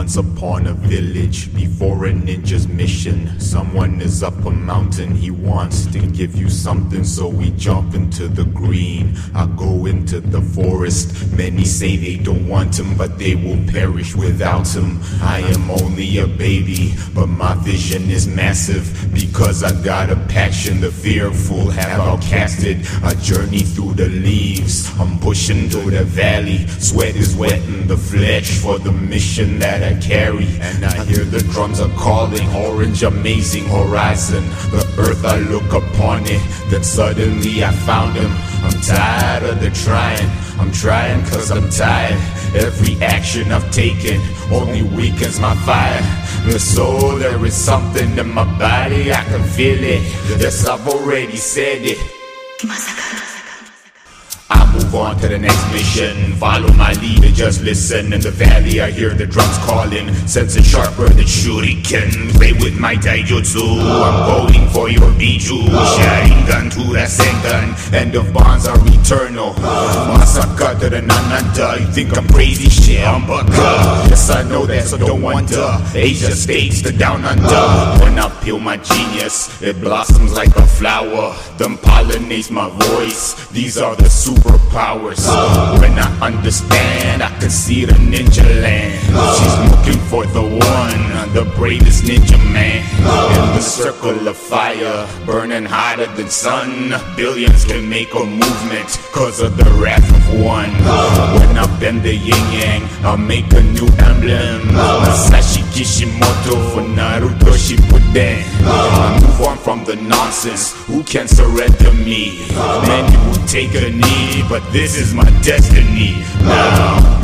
Once upon a village, before a ninja's mission, someone is up a mountain, he wants to give you something, so we jump into the green. I go into the forest, many say they don't want him, but they will perish without him. I am only a baby, but my vision is massive, because I got a passion the fearful have outcasted. A journey through the leaves, I'm pushing through the valley, sweat is wetting the flesh for the mission that I carry. And I hear the drums are calling, orange amazing horizon, the earth I look upon it, then suddenly I found him. I'm tired of the trying, I'm trying cause I'm tired. Every action I've taken only weakens my fire. The soul, there is something in my body, I can feel it. Yes, I've already said it. I move on to the next mission, follow my lead and just listen. In the valley I hear the drums calling, sense it sharper than shuriken. Play with my taijutsu, I'm going for your biju. Sharingan to Rasengan, end of bonds are eternal. Masaka to the Nananda, you think I'm crazy? Shit, I'm baka. Yes, I know that, so don't wonder. Asia states the down under. When I peel my genius, it blossoms like a flower, then pollinates my voice. These are the superpowers. When I understand, I can see the ninja land. She's looking for the one, the bravest ninja man. In the circle of fire, burning hotter than sun, billions can make a movement cause of the wrath of one. When I bend the yin-yang, I'll make a new emblem. Masashi Kishimoto for Naruto Shippuden. I move on from the nonsense, who can surrender me? Many will take a knee, but this is my destiny. Now